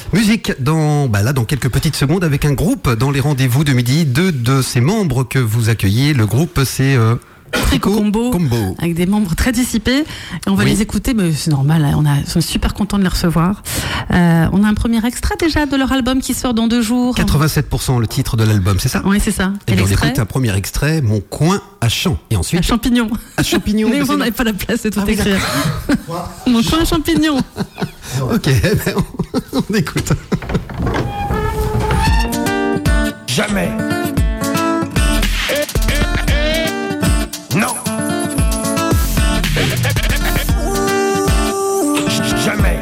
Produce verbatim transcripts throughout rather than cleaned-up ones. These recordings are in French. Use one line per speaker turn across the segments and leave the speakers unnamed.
Musique dans, bah là, dans quelques petites secondes avec un groupe dans les rendez-vous de midi. Deux de ces membres que vous accueillez. Le groupe, c'est euh,
Tricot Combo,
Combo,
avec des membres très dissipés. Et on va oui. les écouter, mais c'est normal, on a, on est super contents de les recevoir. Euh, on a un premier extrait déjà de leur album qui sort dans deux jours.
quatre-vingt-sept pour cent le titre de l'album, c'est ça?
Oui, c'est ça.
Et, et on écoute un premier extrait, Mon coin à Champ. Et ensuite
à Champignon.
À Champignon.
Mais on n'avait pas la place de tout ah, écrire. Mon coin à Champignon.
Ok, ben on, on écoute.
Jamais. Non. Jamais.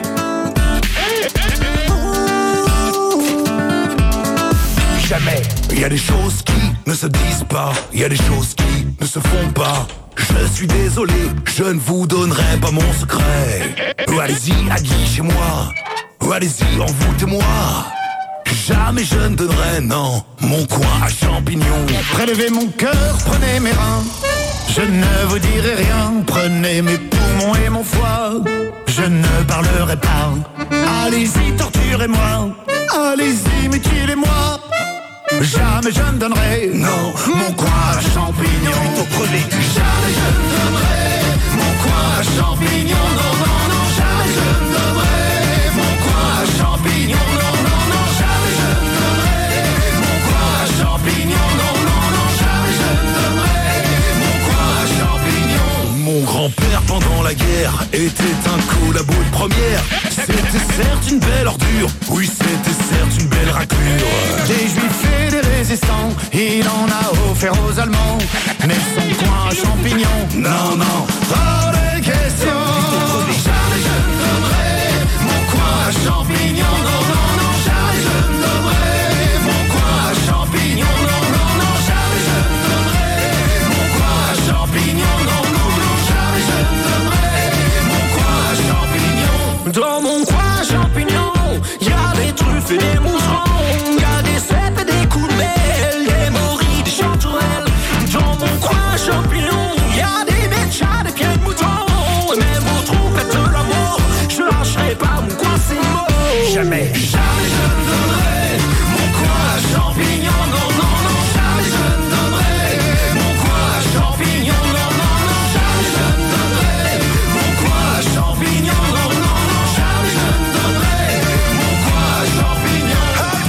Jamais. Il y a des choses qui ne se disent pas. Il y a des choses qui ne se font pas. Je suis désolé, je ne vous donnerai pas mon secret. Allez-y, allez chez moi. Allez-y, envoûtez-moi. Jamais je ne donnerai, non, mon coin à champignons. Prélevez mon cœur, prenez mes reins. Je ne vous dirai rien. Prenez mes poumons et mon foie. Je ne parlerai pas. Allez-y, torturez-moi. Allez-y, mutilez-moi. Jamais je ne donnerai, non, mon coin à champignons. Plutôt crever. Jamais je ne donnerai mon coin à champignons. Non, non, non, jamais je ne donnerai mon coin à champignons. Non, non, non, jamais je ne donnerai mon coin à champignons. Non, non, non, jamais je ne donnerai mon coin à champignons. Mon grand-père pendant la guerre était un collabo de première. C'était certes une belle ordure, oui c'était certes une belle raclure. Des juifs et des résistants, il en a offert aux Allemands. Mais son coin à champignons, non, non, pas de question. Jamais je ne donnerai mon coin à champignons. Non, non, non, jamais je ne donnerai mon coin à champignons. Non, non, non, jamais je ne donnerai mon coin à champignons. Non, non, non, jamais je ne donnerai mon coin à champignons. Dans mon coin à champignons, y a des truffes et des mousserons, y a des cèpes et des coulmelles, des morilles, des chanterelles. Dans mon coin à champignons, y a des méchas, des pieds de mouton. Et même aux trompettes de l'amour, je lâcherai pas mon coin, c'est mot. Jamais, jamais je ne donnerai mon coin à champignons. Non, non, non, jamais je ne donnerai mon coin à champignons. Non, non, non, jamais je ne donnerai mon coin à champignons. Non, non, non, jamais je ne donnerai mon coin à champignons.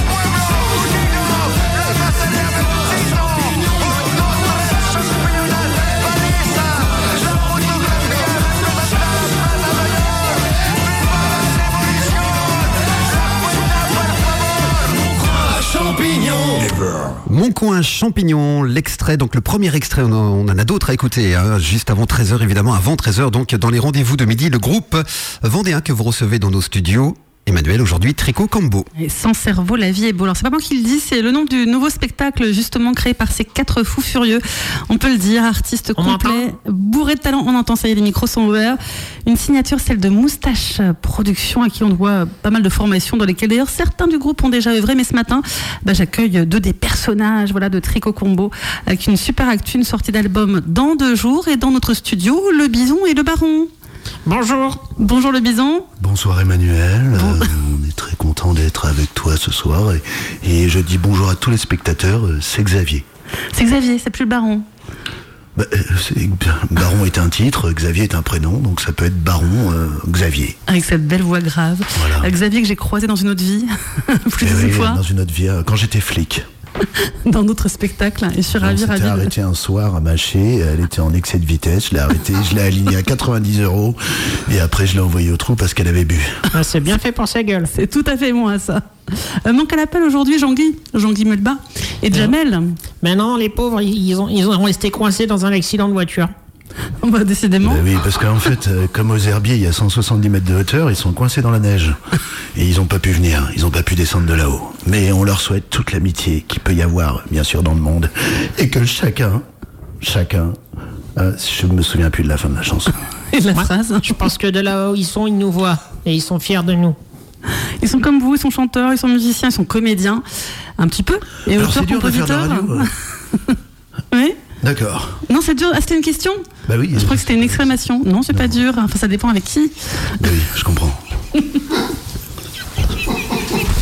Mon coin champignon, l'extrait, donc le premier extrait, on en, on en a d'autres à écouter, hein, juste avant treize heures évidemment, avant treize heures, donc dans les rendez-vous de midi, le groupe vendéen que vous recevez dans nos studios. Emmanuel, aujourd'hui, Tricot Combo.
Et sans cerveau, la vie est beau. Alors, c'est pas moi qui le dis, c'est le nom du nouveau spectacle, justement, créé par ces quatre fous furieux. On peut le dire, artistes complets, bourrés de talent. On entend, ça y est, les micros sont ouverts. Une signature, celle de Moustache Productions, à qui on doit pas mal de formations, dans lesquelles, d'ailleurs, certains du groupe ont déjà œuvré. Mais ce matin, bah, j'accueille deux des personnages, voilà, de Tricot Combo, avec une super actu, une sortie d'album dans deux jours. Et dans notre studio, le Bison et le Baron.
Bonjour.
Bonjour le Bison.
Bonsoir Emmanuel,
bon.
euh, on est très content d'être avec toi ce soir et, et je dis bonjour à tous les spectateurs, c'est Xavier.
C'est Xavier, c'est plus le Baron.
Bah, c'est, Baron est un titre, Xavier est un prénom, donc ça peut être Baron euh, Xavier.
Avec cette belle voix grave. Voilà. Euh, Xavier que j'ai croisé dans une autre vie, plus d'une
oui,
fois.
Dans une autre vie, euh, quand j'étais flic.
Dans notre spectacle, et je suis ravie, ravie.
On s'était arrêté un soir à Maché, elle était en excès de vitesse, je l'ai arrêtée, je l'ai alignée à quatre-vingt-dix euros, et après je l'ai envoyée au trou parce qu'elle avait bu.
Ah, c'est bien fait pour sa gueule.
C'est tout à fait moi ça. Euh, manque à l'appel aujourd'hui Jean-Guy, Jean-Guy Mulba et Jamel.
Mais non, les pauvres, ils ont, ils ont resté coincés dans un accident de voiture.
Bah, décidément.
Bah oui, parce qu'en fait, euh, comme aux herbiers, il y a cent soixante-dix mètres de hauteur, ils sont coincés dans la neige. Et ils n'ont pas pu venir, ils n'ont pas pu descendre de là-haut. Mais on leur souhaite toute l'amitié qu'il peut y avoir, bien sûr, dans le monde. Et que chacun, chacun, euh, je me souviens plus de la fin de la chanson.
Et de la phrase.
Je pense que de là où ils sont, ils nous voient. Et ils sont fiers de nous.
Ils sont comme vous, ils sont chanteurs, ils sont musiciens, ils sont comédiens. Un petit peu. Et
alors c'est dur de faire de la radio.
Euh... oui.
D'accord.
Non, c'est dur. Ah, c'était une question ?
Bah oui.
Je crois que c'était une exclamation. Non, c'est non. pas dur. Enfin, ça dépend avec qui.
Bah oui, je comprends.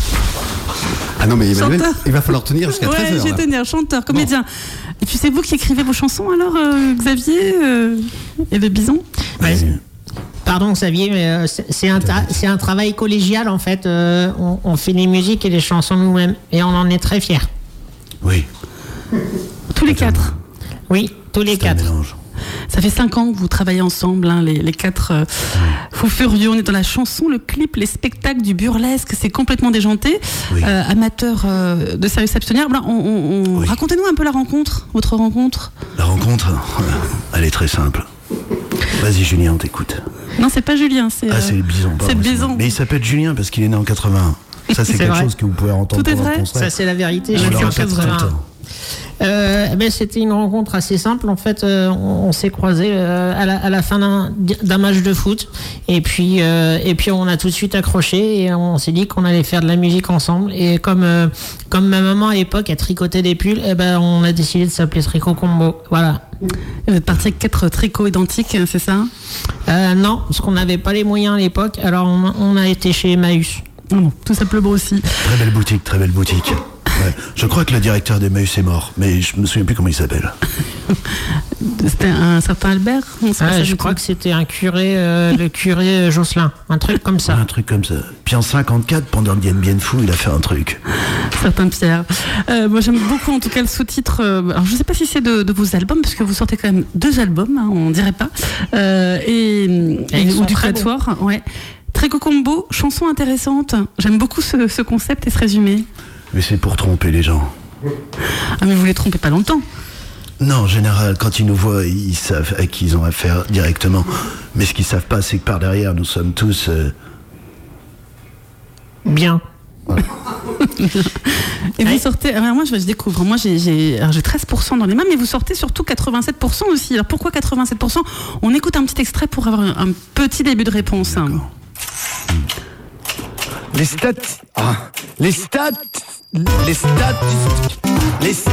non, mais Emmanuel,
Chanteur.
il va falloir tenir jusqu'à
Ouais,
treize heures.
je vais tenir, chanteur, comédien. Et puis c'est vous qui écrivez vos chansons alors, euh, Xavier euh, et le bison?
Ouais, Pardon Xavier, mais euh, c'est c'est un, tra- c'est un travail collégial en fait. Euh, on, on fait les musiques et les chansons nous-mêmes et on en est très fiers.
Oui.
Tous les quatre.
Oui, tous les
C'est un
quatre.
mélange.
Ça fait cinq ans que vous travaillez ensemble, hein, les, les quatre euh, fous furieux. On est dans la chanson, le clip, les spectacles, du burlesque. C'est complètement déjanté.
Oui.
Euh, amateur euh, de service abstenir. Voilà, on, on- on-
Oui.
Racontez-nous un peu la rencontre, votre rencontre.
La rencontre, elle est très simple. Vas-y Julien, on t'écoute.
Non, c'est pas Julien, c'est.
Ah,
euh,
c'est le bison.
c'est
pardon,
le bison.
moi. Mais il s'appelle Julien parce qu'il est né en quatre-vingt-un. Ça, c'est
C'est
quelque
vrai.
chose que vous pouvez entendre
Tout est
pendant
vrai
le concert.
Ça c'est la vérité.
Je
Je
le
suis en
répète tout le
quatre-vingt-un.
temps.
Euh, eh ben, c'était une rencontre assez simple. En fait, euh, on, on s'est croisés euh, à, la, à la fin d'un, d'un match de foot. Et puis, euh, et puis, on a tout de suite accroché et on s'est dit qu'on allait faire de la musique ensemble. Et comme, euh, comme ma maman à l'époque, elle tricotait des pulls, eh ben, on a décidé de s'appeler Tricot Combo. Voilà.
Vous êtes parti avec quatre tricots identiques, c'est ça?
Euh, non, parce qu'on n'avait pas les moyens à l'époque. Alors, on, on a été chez Emmaüs.
Ah bon, tout simplement aussi.
Très belle boutique, très belle boutique. Ouais. Je crois que le directeur d'Emmaüs est mort, mais je me souviens plus comment il s'appelle.
C'était un certain Albert? Non, c'est pas
Ah,
ça
je
du
crois
tout.
que c'était un curé, euh, le curé Jocelyn. Un truc comme ça.
Un truc comme ça. Puis en cinquante-quatre, pendant le Dien Bien Fou, il a fait un truc.
Certain Pierre. Euh, moi j'aime beaucoup en tout cas le sous-titre. euh, alors je sais pas si c'est de, de vos albums, parce que vous sortez quand même deux albums, hein, on dirait pas. Euh, et,
Et
et-
ils
ou
sont
du
très
quatuor, ouais. Tricot Combo, chanson intéressante. J'aime beaucoup ce, ce concept et ce résumé.
Mais c'est pour tromper les gens.
Ah mais vous les trompez pas longtemps.
Non, en général, quand ils nous voient, ils savent à qui ils ont affaire directement. Mais ce qu'ils savent pas, c'est que par derrière, nous sommes tous... euh,
Bien.
Et vous
Ouais.
sortez. Alors moi je, je découvre. Moi j'ai, j'ai, alors, j'ai treize pour cent dans les mains, mais vous sortez surtout quatre-vingt-sept pour cent aussi. Alors pourquoi quatre-vingt-sept pour cent? On écoute un petit extrait pour avoir un, un petit début de réponse. hein.
D'accord.
Les stats. Ah, les stats. Les stats. Les stats.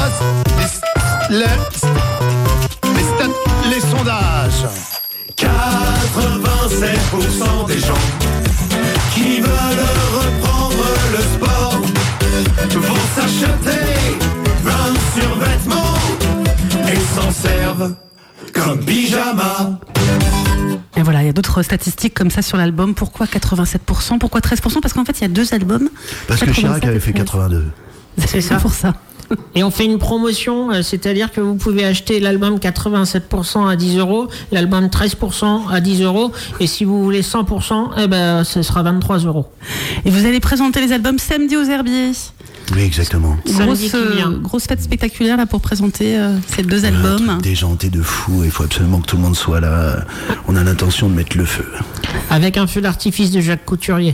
Les, les, les stats. Les sondages. quatre-vingt-sept pour cent des gens qui veulent reprendre le sport vont s'acheter un survêtement et s'en servent comme pyjama.
Et voilà, il y a d'autres statistiques comme ça sur l'album. Pourquoi quatre-vingt-sept pour cent? Pourquoi treize pour cent? Parce qu'en fait, il y a deux albums.
Parce que Chirac avait fait
quatre-vingt-sept et
quatre-vingt-deux.
treize. C'est ça pour ça.
Et on fait une promotion, euh, c'est-à-dire que vous pouvez acheter l'album quatre-vingt-sept pour cent à dix euros, l'album treize pour cent à dix euros, et si vous voulez cent pour cent, eh ben, ce sera vingt-trois euros.
Et vous allez présenter les albums samedi aux Herbiers.
Oui, exactement.
Samedi
Grosse,
qui
euh,
vient.
grosse fête spectaculaire là pour présenter euh, ces deux
Un
albums.
truc déjanté de fou, il faut absolument que tout le monde soit là. On a l'intention de mettre le feu.
Avec un feu d'artifice de Jacques Couturier.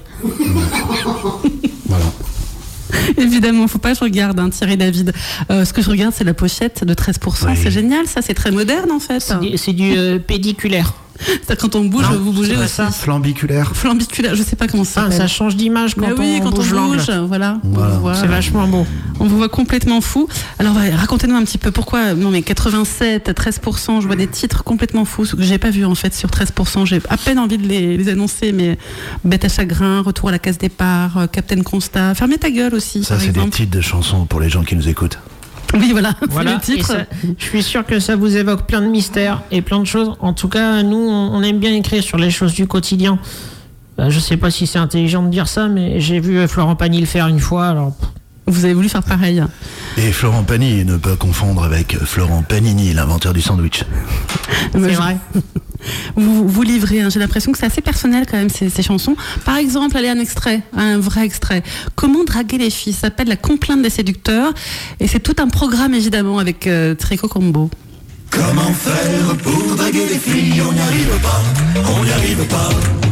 Voilà.
Évidemment, faut pas que je regarde, hein, Thierry David. Euh, ce que je regarde, c'est la pochette de treize pour cent.
Oui.
C'est génial, ça, c'est très moderne en fait.
C'est du, c'est du, euh, pédiculaire.
C'est quand on bouge,
Non,
vous bougez
c'est pas
aussi.
ça.
Flambiculaire.
Flambiculaire, je sais pas comment ça
Enfin,
s'appelle.
ça change d'image quand,
Bah oui,
on
quand
bouge
on
l'angle.
bouge, voilà.
Voilà.
On, voit-
C'est vachement beau.
on vous voit complètement fou. Alors, ouais, racontez-nous un petit peu pourquoi. Non, mais quatre-vingt-sept, treize pour cent, je vois des titres complètement fous, ce que j'ai pas vu en fait sur treize pour cent. J'ai à peine envie de les, les annoncer, mais Bête à chagrin, Retour à la case départ, euh, Captain Constat, Fermez ta gueule aussi,
Ça,
par
c'est des
exemple.
titres de chansons pour les gens qui nous écoutent.
Oui, voilà,
Voilà.
c'est le
Et
titre.
ça- je suis sûr que ça vous évoque plein de mystères et plein de choses. En tout cas, nous, on, on aime bien écrire sur les choses du quotidien. Euh, je sais pas si c'est intelligent de dire ça, mais j'ai vu euh, Florent Pagny le faire une fois. Alors, pff,
Vous avez voulu faire pareil.
Et Florent Pagny, ne pas confondre avec Florent Panini, l'inventeur du sandwich.
Moi,
c'est
je-
vrai.
Vous vous livrez, hein. J'ai l'impression que c'est assez personnel quand même ces, ces chansons. Par exemple, allez un extrait, un vrai extrait. Comment draguer les filles, ça s'appelle La complainte des séducteurs et c'est tout un programme évidemment avec euh, Tricot Combo.
Comment faire pour draguer les filles? On n'y arrive pas, on n'y arrive pas.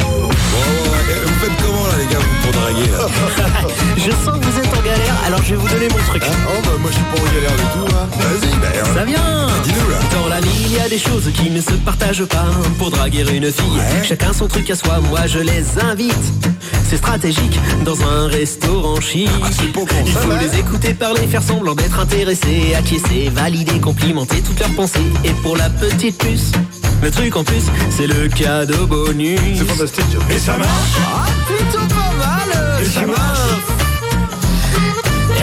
Vous faites comment là les gars pour draguer là?
Je sens que vous êtes en galère, alors je vais vous donner mon truc.
Oh bah moi je suis pas en galère du tout hein. Vas-y bah
Ça vient.
dis-nous là.
Dans la vie, il y a des choses qui ne se partagent pas. Pour draguer une fille,
Ouais.
chacun son truc à soi, moi je les invite. C'est stratégique dans un restaurant chic.
Ah, c'est pas con,
Il
ça,
faut
ouais.
les écouter parler, faire semblant d'être intéressés, acquiescer, valider, complimenter toutes leurs pensées. Et pour la petite puce, le truc en plus, c'est le cadeau bonus.
C'est fantastique. Et ça marche.
Ah, plutôt pas mal.
Et ça
tu vois.
marche.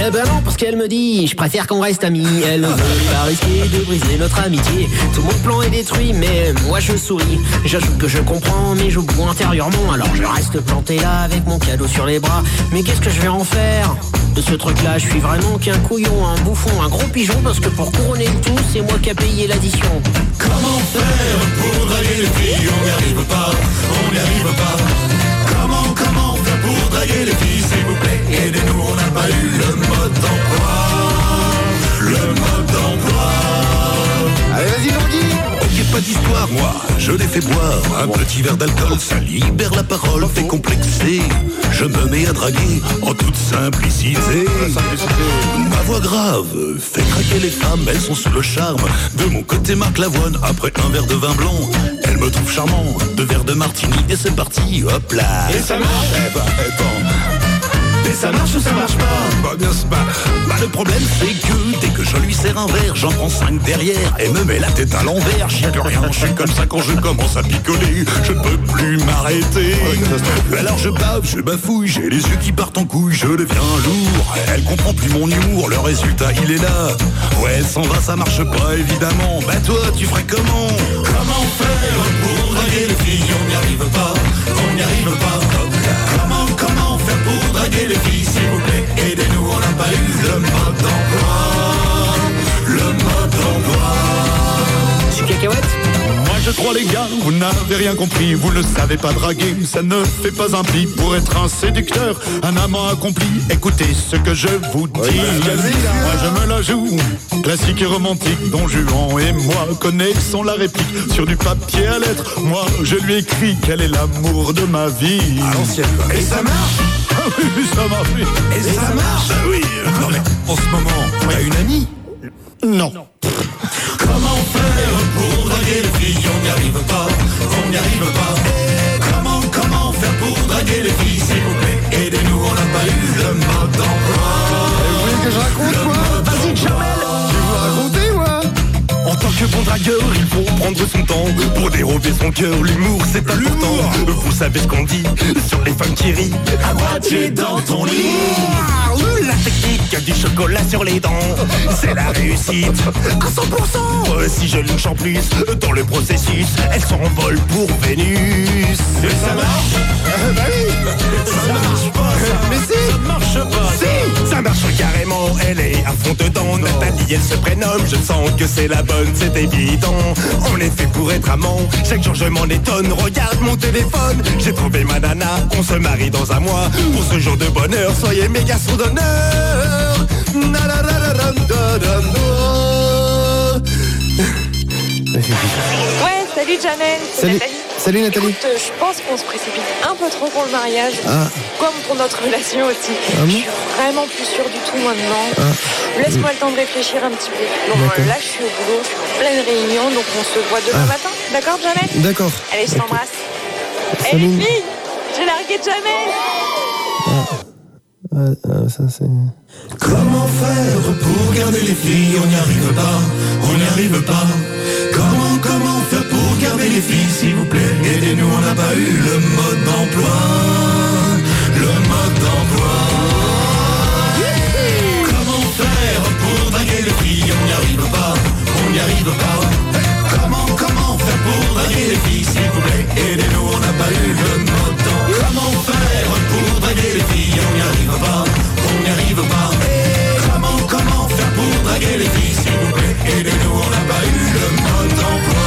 Eh ben non, parce qu'elle me dit, je préfère qu'on reste amis. Elle ne veut pas risquer de briser notre amitié. Tout mon plan est détruit, mais moi je souris. J'ajoute que je comprends, mais je boue intérieurement. Alors je reste planté là avec mon cadeau sur les bras. Mais qu'est-ce que je vais en faire de ce truc-là? Je suis vraiment qu'un couillon, un bouffon, un gros pigeon. Parce que pour couronner le tout, c'est moi qui a payé l'addition.
Comment faire pour draguer les filles? On n'y arrive pas, on n'y arrive pas. Comment, comment faire pour draguer les filles? S'il vous plaît, aidez-nous, on n'a pas eu le mode d'emploi. Le mode d'emploi.
Allez, vas-y, Longhi.
Ok, pas d'histoire, moi, je les fais boire. Un petit verre d'alcool, ça libère la parole. Décomplexé, je me mets à draguer en toute simplicité. Ma voix grave fait craquer les femmes, elles sont sous le charme. De mon côté, Marc Lavoine, après un verre de vin blanc, elle me trouve charmant. Deux verres de martini et c'est parti, hop là. Et ça marche? Eh bah, attends. Et ça marche ou ça marche pas? Bah bien c'est pas. Bah le problème c'est que dès que je lui sers un verre, j'en prends cinq derrière et me mets la tête à l'envers. J'y plus rien, je suis comme ça quand je commence à picoler. Je ne peux plus m'arrêter. Alors je bave, je bafouille, j'ai les yeux qui partent en couille, je deviens lourd. Elle comprend plus mon humour, le résultat il est là. Ouais elle s'en va, ça marche pas évidemment. Bah toi tu ferais comment? Comment faire pour draguer les filles? On n'y arrive pas, on n'y arrive pas. Comment, comment faire pour draguer les filles, s'il vous plaît? Aidez-nous, on n'a pas eu le mode d'emploi. Le mode d'emploi.
Tu cacahuète?
Moi je crois les gars, vous n'avez rien compris. Vous ne savez pas draguer, ça ne fait pas un pli. Pour être un séducteur, un amant accompli, écoutez ce que je vous dis. Moi je me la joue, classique et romantique. Don Juan et moi connaissons la réplique. Sur du papier à lettres, moi je lui écris qu'elle est l'amour de ma vie. À l'ancienne. Et ça marche? Ah oui, ça marche, oui. Et ça marche? Oui. Non mais en ce moment, t'as une amie? Non. Comment faire pour draguer les filles? On n'y arrive pas, on n'y arrive pas. Comment, comment faire pour draguer les filles, s'il vous plaît? Aidez-nous, on n'a pas eu le mode d'emploi.
Vous voulez que je raconte quoi?
Vas-y, Jamel.
Je vais vous raconter moi.
En tant que bon dragueur, il faut prendre son temps pour dérober son cœur. L'humour, c'est important. Vous savez ce qu'on dit sur les femmes qui rient à moitié dans ton lit. La technique du chocolat sur les dents, c'est la réussite à cent pour cent. Si je liche en plus dans le processus, elle s'envole pour Vénus. Et ça marche? euh, Bah oui. Ça marche pas ça. Mais si. Ça marche pas. Si. Ça marche carrément, elle est à fond dedans. Nathalie, elle se prénomme, je sens que c'est la bonne, c'est évident. On est fait pour être amants, chaque jour je m'en étonne. Regarde mon téléphone, j'ai trouvé ma nana. On se marie dans un mois, pour ce jour de bonheur, soyez mes garçons d'honneur.
Ouais, salut Jamel, c'est
Salut.
Nathalie.
Salut Nathalie.
Écoute, euh, je pense qu'on se précipite un peu trop pour le mariage,
Ah.
comme pour notre relation aussi.
Ah bon
je suis vraiment plus sûre du tout maintenant.
Ah.
Laisse-moi le temps de réfléchir un petit peu. Bon,
D'accord.
là, je suis au boulot, je suis en pleine réunion, donc on se voit demain
Ah.
matin. D'accord, Jamel?
D'accord.
Allez, je t'embrasse. Eh
Salut.
les filles, j'ai largué Jamel.
Ah, ah, ça c'est.
Comment faire pour garder les filles? On n'y arrive pas, on n'y arrive pas. Comment, comment faire pour garder les filles, s'il vous plaît? Aidez-nous, on n'a pas eu le mode d'emploi. Le mode d'emploi. Comment faire pour draguer les filles? On n'y arrive pas, on n'y arrive pas. Comment, comment faire pour draguer les filles, s'il vous plaît? Aidez-nous, on n'a pas eu le mode d'emploi. Comment faire pour draguer les filles? On n'y arrive pas, on n'y arrive pas. Comment, comment faire pour draguer les filles, s'il vous plaît? Aidez-nous, on n'a pas eu le mode d'emploi.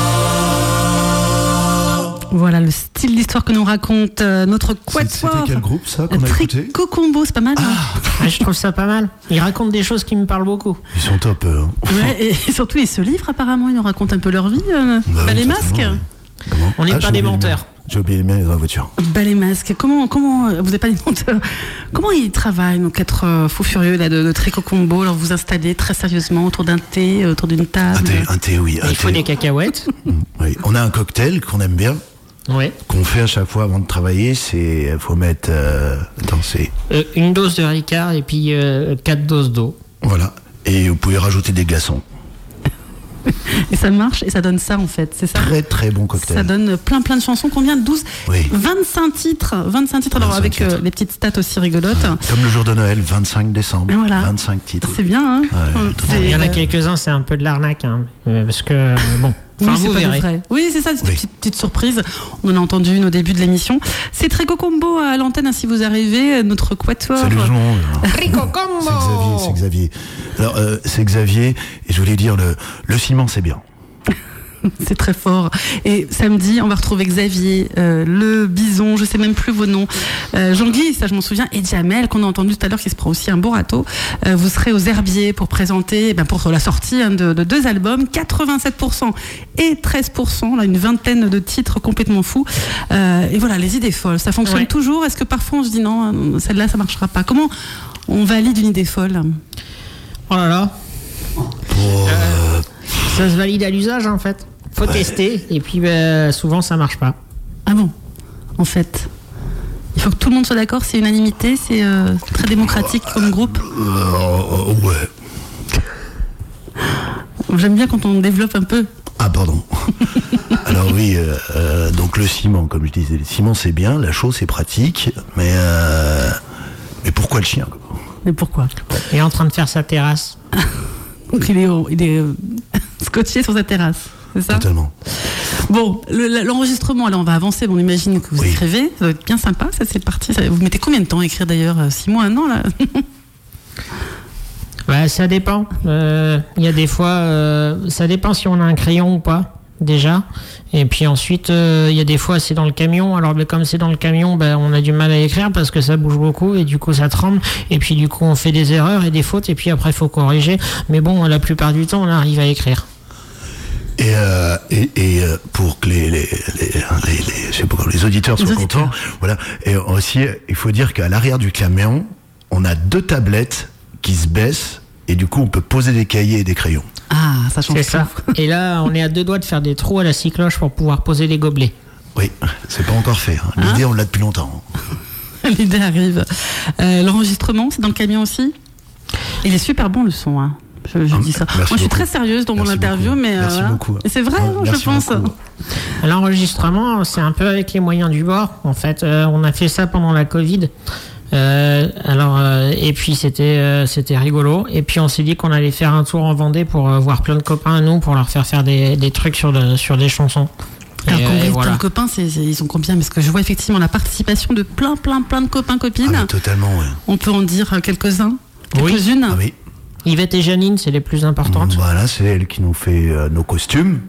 Voilà le style d'histoire que nous raconte euh, notre quatuor.
C'était quel groupe ça qu'on a écouté?
Trico Combo, c'est pas mal. hein
Ah, je trouve ça pas mal. Il raconte des choses qui me parlent beaucoup.
Ils sont top. euh.
Ouais, et surtout, ils se livrent apparemment, ils nous racontent un peu leur vie. Euh,
Bah
bah,
oui,
les
certainement,
masques.
oui. Comment?
On n'est
Ah,
pas
j'ai
des
oublié le
menteurs.
mien. J'ai oublié le mien dans la voiture.
Bah, les masques. Comment, comment, euh, vous n'êtes pas des menteurs. Comment ils travaillent, nos quatre euh, fous furieux là, de, de Trico Combo? Alors, vous installez très sérieusement autour d'un thé, euh, autour d'une table.
Un thé, un thé, oui. un
Il faut
thé.
des cacahuètes.
Oui. On a un cocktail qu'on aime bien,
Ouais.
qu'on fait à chaque fois avant de travailler. C'est faut mettre euh, attends, c'est
Euh, une dose de Ricard et puis euh, quatre doses d'eau.
voilà. Et vous pouvez rajouter des glaçons.
Et ça marche et ça donne ça en fait, c'est ça?
Très très bon cocktail.
Ça donne plein plein de chansons. Combien? douze
Oui.
vingt-cinq titres. vingt-cinq titres, alors
vingt-cinq
avec
titres.
Euh, les petites stats aussi rigolotes.
Comme le jour de Noël, vingt-cinq décembre.
Voilà.
vingt-cinq titres.
C'est bien, hein?
Ouais,
C'est-
Il y en a
euh,
quelques-uns, c'est un peu de l'arnaque, hein, euh, parce que euh, bon. Enfin,
oui, c'est
vous
pas
verrez.
vrai. Oui, c'est ça, c'est une
Oui.
petite, petite surprise. On en a entendu une au début de l'émission. C'est Trico Combo à l'antenne, hein, si vous arrivez, notre quatuor.
Salut tout le monde.
Rico
C'est
Combo.
Xavier, c'est Xavier. Alors, euh, c'est Xavier, et je voulais dire, le, le ciment, c'est bien.
C'est très fort. Et samedi, on va retrouver Xavier, euh, le bison, je sais même plus vos noms, euh, Jean-Guy, ça je m'en souviens, et Jamel, qu'on a entendu tout à l'heure, qui se prend aussi un beau râteau. Euh, vous serez aux Herbiers pour présenter, eh ben, pour la sortie hein, de, de deux albums, quatre-vingt-sept pour cent et treize pour cent, là, une vingtaine de titres complètement fous. Euh, et voilà, les idées folles, ça fonctionne
Ouais.
toujours. Est-ce que parfois on se dit non, celle-là ça marchera pas? Comment on valide une idée folle?
Oh là là.
Pour, euh,
Ça se valide à l'usage, en fait. Faut tester, et puis bah, souvent ça marche pas.
Ah bon, en fait il faut que tout le monde soit d'accord, c'est unanimité, c'est euh, très démocratique comme groupe.
euh, ouais.
J'aime bien quand on développe un peu.
Ah, pardon. Alors oui, euh, euh, donc le ciment, comme je disais, le ciment c'est bien, la chaux c'est pratique, mais euh, mais pourquoi le chien quoi?
Mais pourquoi?
Il est en train de faire sa terrasse.
Donc il est, au- il est euh, scotché sur sa terrasse, c'est ça?
Totalement.
Bon, le- l'enregistrement, alors on va avancer, on imagine que vous
Oui.
écrivez, ça doit être bien sympa, ça c'est parti. Ça- vous mettez combien de temps à écrire d'ailleurs? Six mois, un an là?
Bah, ça dépend. Euh, Il y a des fois, euh, ça dépend si on a un crayon ou pas, déjà. Et puis ensuite, euh, il y a des fois, c'est dans le camion. Alors, bah, comme c'est dans le camion, bah, on a du mal à écrire parce que ça bouge beaucoup et du coup, ça tremble. Et puis, du coup, on fait des erreurs et des fautes. Et puis après, il faut corriger. Mais bon, la plupart du temps, on arrive à écrire.
Et, euh, et, et euh, pour que les, les, les, les, les, je sais pas, les auditeurs soient
Les auditeurs.
contents, voilà. Et aussi, il faut dire qu'à l'arrière du camion, on a deux tablettes qui se baissent et du coup, on peut poser des cahiers et des crayons.
Ah, ça change
C'est
tout.
ça. Et là, on est à deux doigts de faire des trous à la cycloche pour pouvoir poser les gobelets.
Oui, c'est pas encore fait. Hein. L'idée, on l'a depuis longtemps.
L'idée arrive. Euh, L'enregistrement, c'est dans le camion aussi? Il est super bon le son, hein. Je, je
Ah,
dis ça.
merci
Moi, je suis
beaucoup.
très sérieuse dans mon
Merci
interview,
beaucoup.
mais euh,
Merci
voilà.
beaucoup.
Et c'est vrai,
Ouais,
hein, je
merci
pense.
beaucoup.
L'enregistrement, c'est un peu avec les moyens du bord. En fait, euh, on a fait ça pendant la Covid. Euh, alors, euh, et puis c'était euh, c'était rigolo. Et puis on s'est dit qu'on allait faire un tour en Vendée pour euh, voir plein de copains à nous, pour leur faire faire des, des trucs sur, le, sur des chansons.
Alors,
Et,
quand
euh,
vous
et
dites
voilà.
plein de copains, c'est- c'est- ils sont combien? Parce que je vois effectivement la participation de plein, plein, plein de copains, copines.
Ah, mais totalement, ouais.
On peut en dire euh, quelques-uns,
Oui.
quelques-unes.
Ah oui.
Yvette et Janine, c'est les plus importantes.
Voilà, c'est elles qui nous fait euh, nos costumes.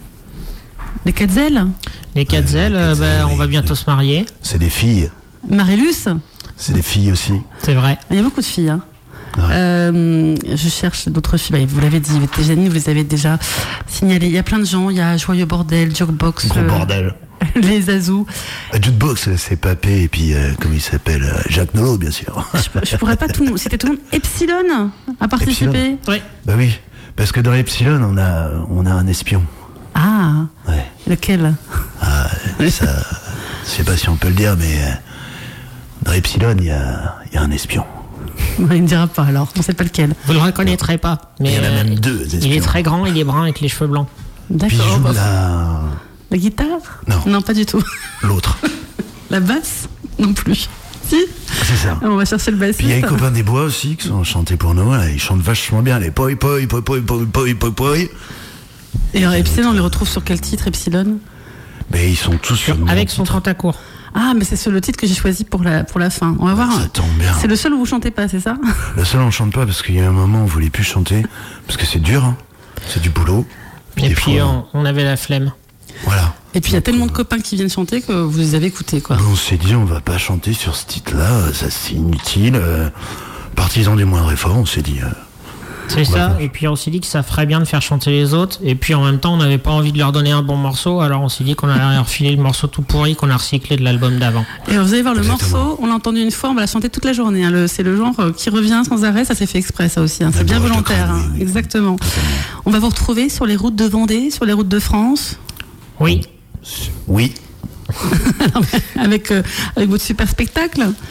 Les Quetzels,
Les Quetzels,
les
euh,
Quetzels,
bah, on
oui.
va bientôt se marier.
C'est des filles.
Marilus.
C'est des filles aussi.
C'est vrai.
Il y a beaucoup de filles. Hein.
Ouais.
Euh, je cherche d'autres filles. Bah, vous l'avez dit, Yvette et Janine, vous les avez déjà signalées. Il y a plein de gens. Il y a Joyeux Bordel, Jukebox,
Gros
euh,
bordel.
les Azous.
Euh, Jukebox, c'est Papé et puis, euh, comment il s'appelle euh, Jacques Nolot, bien sûr.
Je, je pourrais pas tout le monde. C'était tout le monde. Epsilon a participé.
Oui.
Bah oui, parce que dans Epsilon, on a, on a un espion.
Ah,
Ouais.
lequel?
Ah, ça, je sais pas si on peut le dire, mais euh, dans Epsilon, il y a, il y a un espion.
Il ne dira pas alors. On sait pas lequel.
Vous le reconnaîtrez pas. Mais
Il y en a
euh,
même deux espions.
il est très grand, il est brun avec les cheveux blancs.
Puis il
D'accord.
joue
Bah,
la...
La guitare?
Non.
Non, pas du tout.
l'autre.
La basse? Non plus. Si?
C'est ça.
On va chercher le bassiste.
Puis il y a les copains des bois aussi qui sont chantés pour nous. Là. Ils chantent vachement bien. Les poi poi poi poi poi poi poi poi.
Et alors, Epsilon, on les retrouve sur quel titre, Epsilon?
Mais ils sont tous sur le
Avec
même
son
titre.
pantacourt.
Ah, mais c'est sur le titre que j'ai choisi pour la, pour la fin. On va voir.
Ça tombe bien.
C'est le seul où vous chantez pas, c'est ça?
Le seul on chante pas parce qu'il y a un moment où on voulait plus chanter parce que c'est dur. Hein. C'est du boulot. Puis
Et
des
puis
fois,
on, on avait la flemme.
voilà.
Et puis il y a tellement de copains qui viennent chanter que vous les avez écoutés, quoi.
On s'est dit on va pas chanter sur ce titre-là. euh, Ça c'est inutile. euh, Partisans du moindre effort. On s'est dit. euh,
C'est ça. Et puis on s'est dit que ça ferait bien de faire chanter les autres. Et puis en même temps, on n'avait pas envie de leur donner un bon morceau. Alors on s'est dit qu'on allait leur filer le morceau tout pourri qu'on a recyclé de l'album d'avant.
Et alors, vous allez voir le
Exactement.
morceau, on l'a entendu une fois, on va la chanter toute la journée. hein. Le- C'est le genre euh, qui revient sans arrêt, ça s'est fait exprès, ça aussi. hein. C'est
La
bien
gorge de
volontaire,
crâne,
hein.
oui, oui.
Exactement.
totalement.
On va vous retrouver sur les routes de Vendée, sur les routes de France,
Oui.
Oui.
avec, euh, avec votre super spectacle.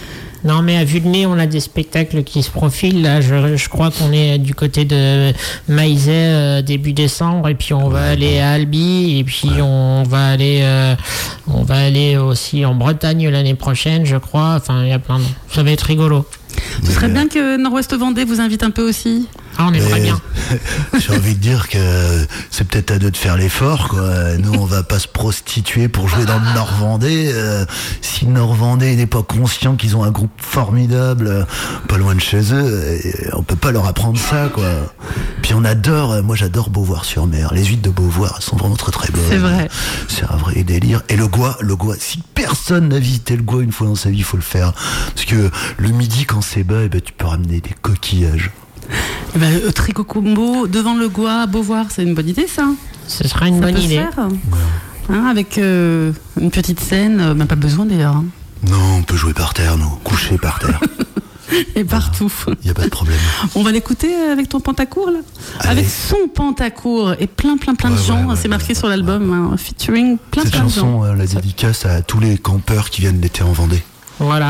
Non, mais à vue de nez, on a des spectacles qui se profilent. Là, je, je crois qu'on est du côté de Maizet euh, début décembre, et puis on va aller à Albi, et puis on va aller, euh, on va aller aussi en Bretagne l'année prochaine, je crois. Enfin, il y a plein de... Ça va être rigolo.
Ce serait bien que Nord-Ouest Vendée vous invite un peu aussi.
Ah, on aimerait bien.
J'ai envie de dire que c'est peut-être à deux de faire l'effort, quoi. Nous, on va pas se prostituer pour jouer dans le Nord-Vendée. Euh, si le Nord-Vendée n'est pas conscient qu'ils ont un groupe formidable, euh, pas loin de chez eux, et on peut pas leur apprendre ça, quoi. Puis on adore, euh, moi j'adore Beauvoir-sur-Mer. Les huîtres de Beauvoir, elles sont vraiment très très bonnes.
C'est vrai.
C'est un vrai délire. Et le Gois, le Gois, si personne n'a visité le Gois une fois dans sa vie, il faut le faire. Parce que le midi, quand c'est bas, eh ben, tu peux ramener des coquillages.
Eh ben, euh, Tricot Combo devant le Gois, Beauvoir, c'est une bonne idée ça.
Ce sera une
ça
bonne
peut
idée.
Se faire. Hein, avec euh, une petite scène, euh, même pas besoin d'ailleurs. Hein.
Non, on peut jouer par terre, nous, coucher par terre.
Et partout.
Il n'y a pas de problème.
On va l'écouter avec ton pantacourt là.
Allez.
Avec son pantacourt et plein plein plein
Ouais,
de gens,
ouais, ouais,
c'est marqué
ouais,
sur l'album,
ouais.
hein, featuring plein
Cette
plein de gens.
chanson, euh, la dédicace à tous les campeurs qui viennent l'été en Vendée.
Voilà.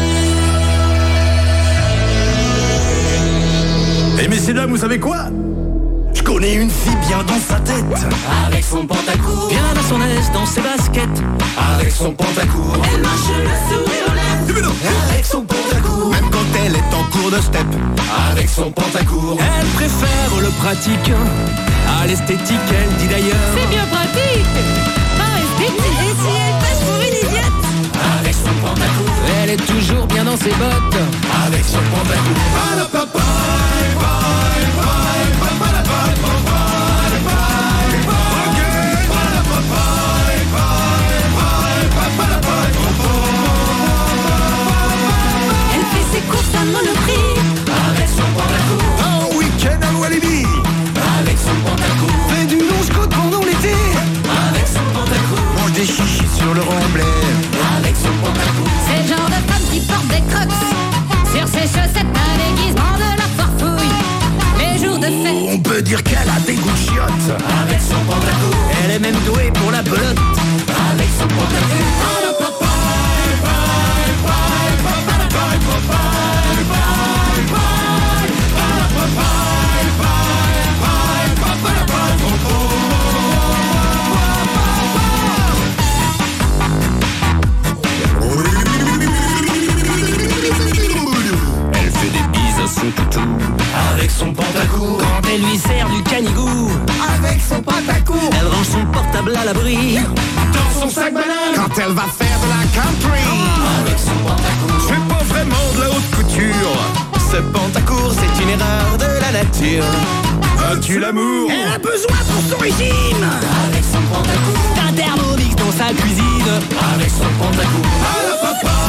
Et messieurs dames, vous savez quoi? Je connais une fille bien dans sa tête.
Avec son pantacourt,
Bien à son aise dans ses baskets.
avec son pantacourt,
Elle marche le sourire aux lèvres.
avec son pantacourt,
Même quand elle est en cours de step.
avec son pantacourt,
Elle préfère le pratique à l'esthétique, elle dit d'ailleurs.
C'est bien pratique. Pas esthétique. Et si elle passe pour une idiote?
avec son pantacourt,
Elle est toujours bien dans ses bottes.
avec son pantacourt.
Elle fait ses courses à Monoprix.
Avec son pantacourt,
Un week-end à Walibi.
avec son pantacourt,
Fait du long scott pendant l'été.
avec son pantacourt,
Mange des chichis sur le remblai.
avec son pantacourt,
C'est le genre de femme qui porte des crocs. Sur ses chaussettes, un déguisement de la farfouille. Les jours de fête.
On peut dire qu'elle a des goûts de chiottes.
avec son pantacourt,
Elle est même douée pour la belote.
avec son pantacourt.
Elle fait des bises à son toutou.
Avec son pantacourt,
Quand elle lui sert du canigou.
avec son pantacourt,
Elle range son portable à l'abri.
dans son sac banane,
Quand elle va faire de la country.
avec son pantacourt,
C'est pas vraiment de la haute couture. Ce pantacourt, c'est une erreur de la nature. As-tu l'amour? Elle a besoin pour son régime
avec son pantacourt,
d'un thermomix dans sa cuisine.
avec son pantacourt.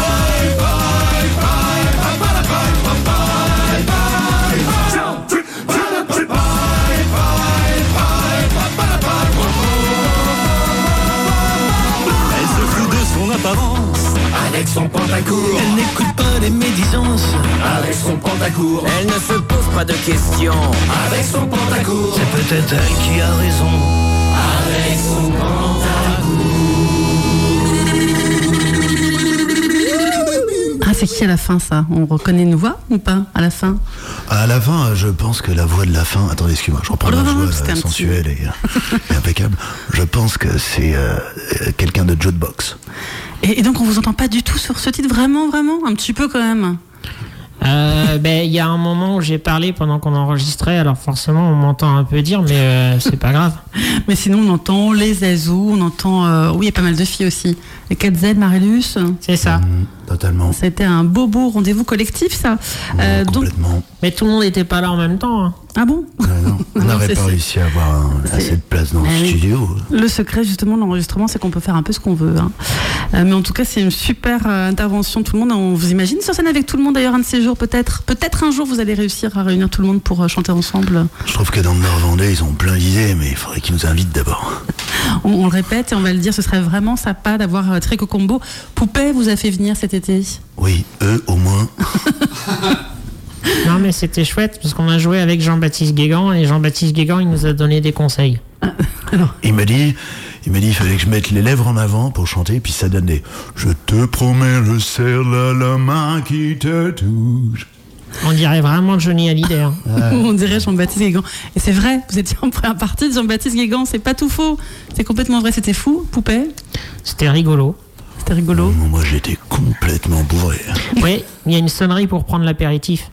Elle se fout de son apparence.
Avec son pantacourt,
Elle n'écoute pas les médisances.
avec son pantacourt,
Elle ne se pose pas de questions.
avec son pantacourt,
C'est peut-être elle qui a raison.
avec son pantacourt.
Ah, c'est qui à la fin ça? On reconnaît une voix ou pas à la fin?
À la fin, je pense que la voix de la fin... Attendez, excuse-moi, je reprends
Oh,
la
non, non,
voix
c'était un
euh,
petit-
sensuelle et, et impeccable. Je pense que c'est euh, euh, quelqu'un de jukebox.
Et, et donc on vous entend pas du tout sur ce titre, vraiment, vraiment? Un petit peu quand même.
Euh, ben, il y a un moment où j'ai parlé pendant qu'on enregistrait, alors forcément on m'entend un peu dire, mais euh, c'est pas grave.
Mais sinon on entend les Azous, on entend... euh, oui, il y a pas mal de filles aussi. Les quatre Z, Marilus.
C'est ça.
Mmh, totalement.
Ça a été un beau beau rendez-vous collectif ça. Euh,
Ouais,
donc...
complètement.
Mais tout le monde n'était pas là en même temps. Hein.
Ah bon?
Ouais, non, on
Non,
n'aurait
c'est-
pas
c'est-
réussi à avoir un-
c'est-
assez de place dans
Ah
le
oui.
studio.
Le secret justement de l'enregistrement, c'est qu'on peut faire un peu ce qu'on veut. Hein. Euh, mais en tout cas, c'est une super euh, intervention de tout le monde. On vous imagine sur scène avec tout le monde d'ailleurs un de ces jours peut-être. Peut-être un jour vous allez réussir à réunir tout le monde pour euh, chanter ensemble.
Je trouve que dans le Nord-Vendée, ils ont plein d'idées, mais il faudrait qu'ils nous invitent d'abord.
On, on le répète et on va le dire, ce serait vraiment sympa d'avoir euh, Tricot Combo. Poupée vous a fait venir cet été.
Oui, eux, au moins.
Non, mais c'était chouette parce qu'on a joué avec Jean-Baptiste Guégan et Jean-Baptiste Guégan il nous a donné des conseils.
Il m'a dit, Il m'a dit il fallait que je mette les lèvres en avant pour chanter, puis ça donne des je te promets le serre-là la main qui te touche.
On dirait vraiment Johnny Hallyday. Hein.
On dirait Jean-Baptiste Guégan. Et c'est vrai, vous étiez en première partie de Jean-Baptiste Guégan, c'est pas tout faux. C'est complètement vrai, c'était fou, Poupée.
C'était rigolo.
C'était rigolo.
Moi j'étais complètement bourré.
Oui, il y a une sonnerie pour prendre l'apéritif.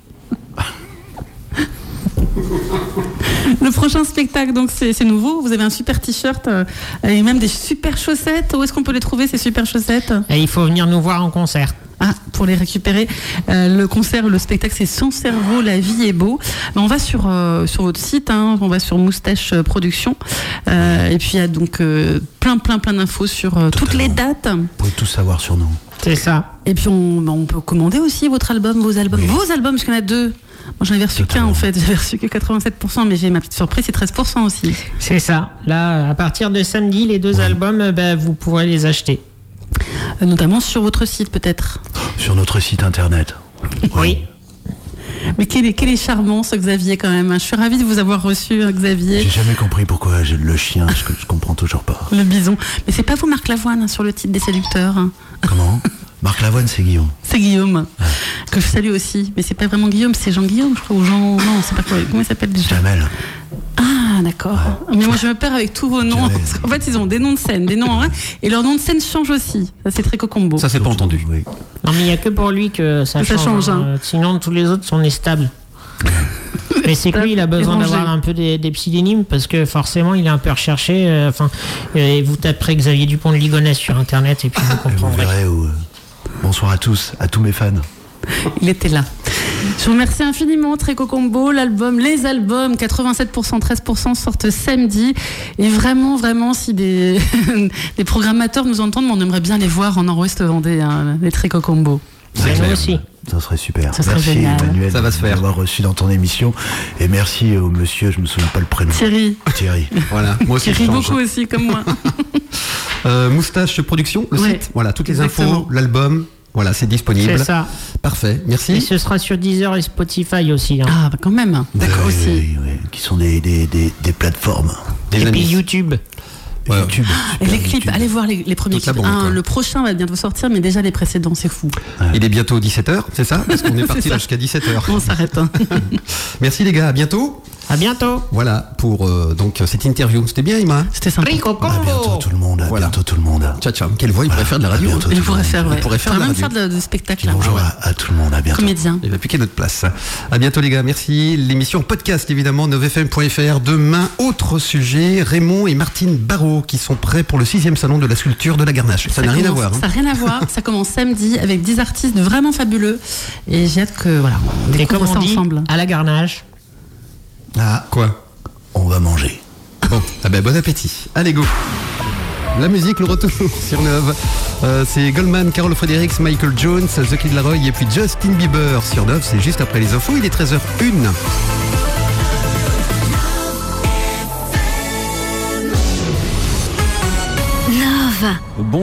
Le prochain spectacle, donc c'est, c'est nouveau. Vous avez un super t-shirt euh, et même des super chaussettes. Où est-ce qu'on peut les trouver, ces super chaussettes ?
Et il faut venir nous voir en concert.
Ah, pour les récupérer. Euh, le concert, le spectacle, c'est Sans cerveau, la vie est beau. Mais on va sur, euh, sur votre site, hein, on va sur Moustache Production. Euh, et puis il y a donc euh, plein, plein, plein d'infos sur euh, toutes les dates.
Vous pouvez tout savoir sur nous.
C'est ça.
Et puis on, bah, on peut commander aussi votre album, vos albums. Oui. Vos albums, parce qu'il y en a deux. Moi, j'en avais reçu Totalement. qu'un en fait, j'avais reçu que quatre-vingt-sept pour cent, mais j'ai ma petite surprise, c'est treize pour cent aussi.
C'est ça. Là, à partir de samedi, les deux oui. albums, bah, vous pourrez les acheter.
Euh, notamment sur votre site, peut-être.
Sur notre site internet.
Oui.
Mais quel est, quel est charmant ce Xavier quand même. Je suis ravie de vous avoir reçu, Xavier.
J'ai jamais compris pourquoi j'ai le chien, je, je comprends toujours pas.
Le bison. Mais c'est pas vous, Marc Lavoine, hein, sur le titre des séducteurs.
Comment ? Marc Lavoine, c'est Guillaume.
C'est Guillaume, ah. que je salue aussi. Mais c'est pas vraiment Guillaume, c'est Jean-Guillaume, je crois. Ou Jean. Non, c'est pas quoi. Comment il s'appelle déjà ?
Jamel.
Ah, d'accord. Ouais. Mais moi, je me perds avec tous vos noms. Parce qu'en fait, ils ont des noms de scène, des noms en vrai. Et leur nom de scène change aussi. Ça, c'est très cocombo.
Ça, c'est pas entendu.
Oui.
Non, mais il n'y a que pour lui que ça,
que
change.
Ça change hein.
Hein. Sinon, tous les autres sont nés stables. Mais c'est que lui, il a besoin d'avoir un peu des, des pseudonymes parce que forcément, il est un peu recherché. Euh, enfin, euh, vous taperez Xavier Dupont de Ligonnès sur Internet et puis vous comprendrez.
Vous verrez où. Bonsoir à tous, à tous mes fans.
Il était là. Je vous remercie infiniment, Tréco Combo. L'album, les albums, quatre-vingt-sept pour cent, treize pour cent sortent samedi. Et vraiment, vraiment, si des, des programmateurs nous entendent, on aimerait bien les voir en Nord-Ouest Vendée, hein, les Tréco Combo.
C'est nous aussi.
Ça serait super.
Ça serait
merci
génial.
Emmanuel
ça va se faire.
d'avoir reçu dans ton émission. Et merci au monsieur, je me souviens pas le prénom.
Thierry.
Thierry.
Voilà. Moi aussi.
Thierry beaucoup aussi, comme moi.
euh, Moustache Production, le
ouais.
site. Voilà, toutes les
Exactement.
infos, l'album. Voilà, c'est disponible.
C'est ça.
Parfait, merci.
Et ce sera sur Deezer et Spotify aussi. Hein.
Ah, bah quand même. D'accord
oui,
aussi.
Oui, oui, qui sont des, des, des, des plateformes.
Des et amis. Puis YouTube.
Ouais. YouTube.
Et les clips, YouTube. Allez voir les, les premiers clips. Bombe, Un, le prochain va bientôt sortir, mais déjà les précédents, c'est fou.
Ouais. Il est bientôt dix-sept heures, c'est ça ? Parce qu'on est parti là jusqu'à dix-sept heures.
On s'arrête. Hein.
Merci les gars, à bientôt.
À bientôt.
Voilà pour euh, donc cette interview. C'était bien, Ima ?
C'était sympa.
Rico Combo.
À bientôt tout le monde. À
voilà.
bientôt tout le monde.
Ciao ciao. Quelle voix il pourrait faire de la radio.
Il pourrait faire, ouais.
Il pourrait faire
de la
radio.
même faire de, de spectacle.
Bonjour
ouais.
à, à tout le monde. À bientôt.
Comédien.
Il va piquer notre place. À bientôt les gars. Merci. L'émission podcast évidemment neuf f m point f r. Demain autre sujet. Raymond et Martine Barrault qui sont prêts pour le sixième salon de la sculpture de la Garnache. Ça, ça n'a
commence,
rien à voir. Hein.
Ça n'a rien à voir. Ça commence samedi avec dix artistes vraiment fabuleux. Et j'ai hâte que voilà, on découvre ça ensemble.
À la Garnache.
Ah quoi?
On va manger.
Bon, ah ben bon appétit. Allez go. La musique, le retour sur Neuve. Euh, c'est Goldman, Carol Fredericks, Michael Jones, The Kid Laroi et puis Justin Bieber sur Neuve. C'est juste après les infos. Il est treize heures une.
Neuve.
Bon.